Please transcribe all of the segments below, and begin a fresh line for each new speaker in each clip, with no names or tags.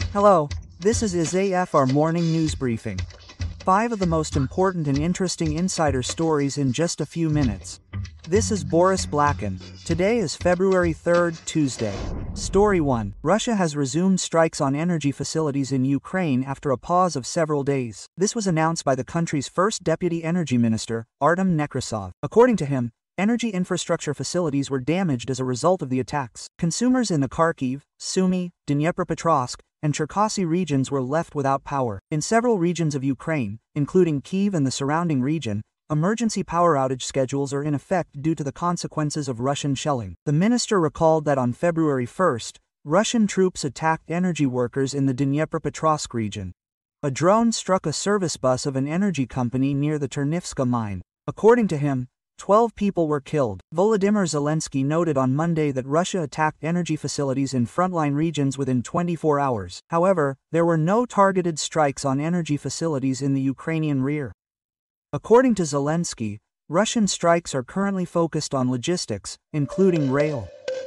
Hello, this is IZAF, our morning news briefing. 5 of the most important and interesting insider stories in just a few minutes. This is Boris Blakin. Today is February 3rd, Tuesday. Story 1. Russia has resumed strikes on energy facilities in Ukraine after a pause of several days. This was announced by the country's first deputy energy minister, Artem Nekrasov. According to him, energy infrastructure facilities were damaged as a result of the attacks. Consumers in the Kharkiv, Sumy, Dnipropetrovsk, and Cherkasy regions were left without power. In several regions of Ukraine, including Kyiv and the surrounding region, emergency power outage schedules are in effect due to the consequences of Russian shelling. The minister recalled that on February 1st, Russian troops attacked energy workers in the Dnipropetrovsk region. A drone struck a service bus of an energy company near the Ternivska mine. According to him, 12 people were killed. Volodymyr Zelensky noted on Monday that Russia attacked energy facilities in frontline regions within 24 hours. However, there were no targeted strikes on energy facilities in the Ukrainian rear. According to Zelensky, Russian strikes are currently focused on logistics, including rail.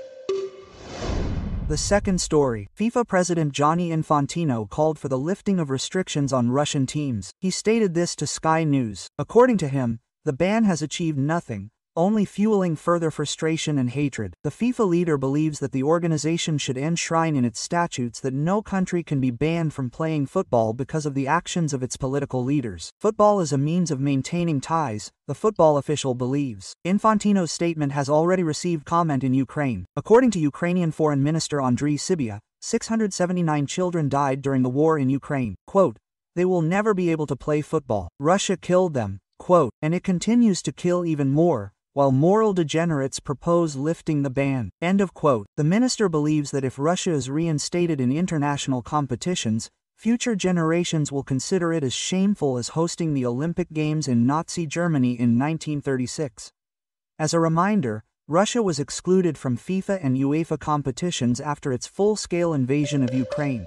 The second story. FIFA President Gianni Infantino called for the lifting of restrictions on Russian teams. He stated this to Sky News. According to him, the ban has achieved nothing, only fueling further frustration and hatred. The FIFA leader believes that the organization should enshrine in its statutes that no country can be banned from playing football because of the actions of its political leaders. Football is a means of maintaining ties, the football official believes. Infantino's statement has already received comment in Ukraine. According to Ukrainian Foreign Minister Andriy Sybiha, 679 children died during the war in Ukraine. Quote, "They will never be able to play football. Russia killed them." Quote, and it continues to kill even more, while moral degenerates propose lifting the ban. End of quote. The minister believes that if Russia is reinstated in international competitions, future generations will consider it as shameful as hosting the Olympic Games in Nazi Germany in 1936. As a reminder, Russia was excluded from FIFA and UEFA competitions after its full-scale invasion of Ukraine.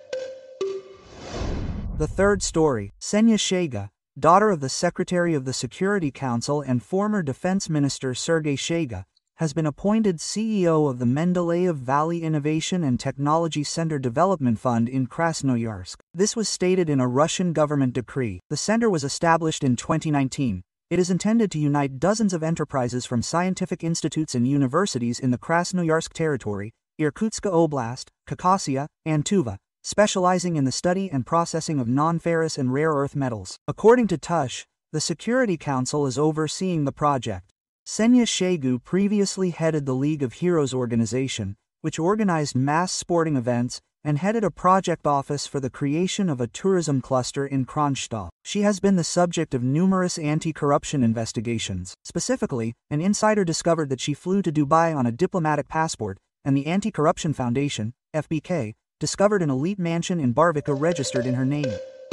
The third story. Ksenia Shaygo, daughter of the Secretary of the Security Council and former Defense Minister Sergei Shaygo, has been appointed CEO of the Mendeleev Valley Innovation and Technology Center Development Fund in Krasnoyarsk. This was stated in a Russian government decree. The center was established in 2019. It is intended to unite dozens of enterprises from scientific institutes and universities in the Krasnoyarsk territory, Irkutsk Oblast, Khakassia, and Tuva, specializing in the study and processing of non-ferrous and rare earth metals. According to Tush, the Security Council is overseeing the project. Ksenia Shaygo previously headed the League of Heroes organization, which organized mass sporting events, and headed a project office for the creation of a tourism cluster in Kronstadt. She has been the subject of numerous anti-corruption investigations. Specifically, an insider discovered that she flew to Dubai on a diplomatic passport, and the Anti-Corruption Foundation, FBK, discovered an elite mansion in Barvika registered in her name.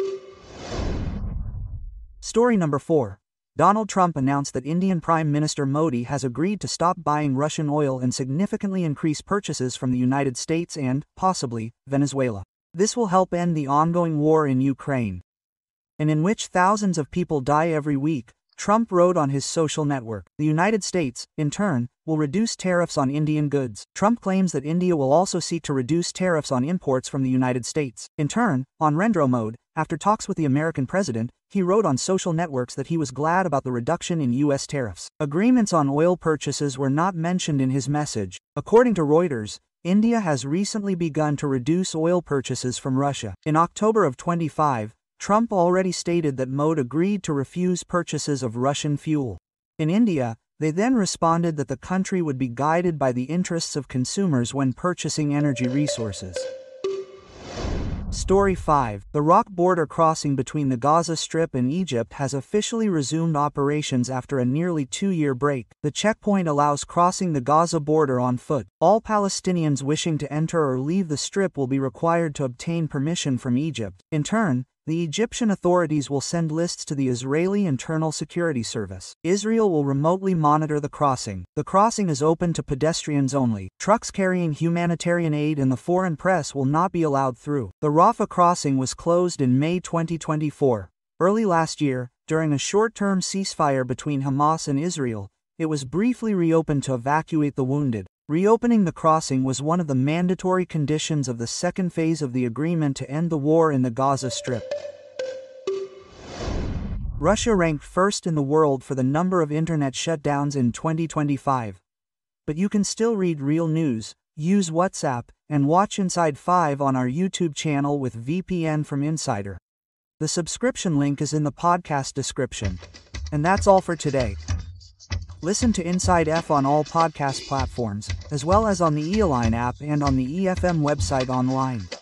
Story number 4. Donald Trump announced that Indian Prime Minister Modi has agreed to stop buying Russian oil and significantly increase purchases from the United States and, possibly, Venezuela. This will help end the ongoing war in Ukraine, and in which thousands of people die every week, Trump wrote on his social network. The United States, in turn, will reduce tariffs on Indian goods. Trump claims that India will also seek to reduce tariffs on imports from the United States. In turn, on Narendra Modi, after talks with the American president, he wrote on social networks that he was glad about the reduction in U.S. tariffs. Agreements on oil purchases were not mentioned in his message. According to Reuters, India has recently begun to reduce oil purchases from Russia. In October of 2025, Trump already stated that Modi agreed to refuse purchases of Russian fuel. In India, they then responded that the country would be guided by the interests of consumers when purchasing energy resources. Story 5. The rock border crossing between the Gaza Strip and Egypt has officially resumed operations after a nearly 2-year break. The checkpoint allows crossing the Gaza border on foot. All Palestinians wishing to enter or leave the Strip will be required to obtain permission from Egypt. In turn, the Egyptian authorities will send lists to the Israeli Internal Security Service. Israel will remotely monitor the crossing. The crossing is open to pedestrians only. Trucks carrying humanitarian aid and the foreign press will not be allowed through. The Rafah crossing was closed in May 2024. Early last year, during a short-term ceasefire between Hamas and Israel, it was briefly reopened to evacuate the wounded. Reopening the crossing was one of the mandatory conditions of the second phase of the agreement to end the war in the Gaza Strip. Russia ranked first in the world for the number of internet shutdowns in 2025. But you can still read real news, use WhatsApp, and watch Inside 5 on our YouTube channel with VPN from Insider. The subscription link is in the podcast description. And that's all for today. Listen to Inside F on all podcast platforms, as well as on the eAlign app and on the EFM website online.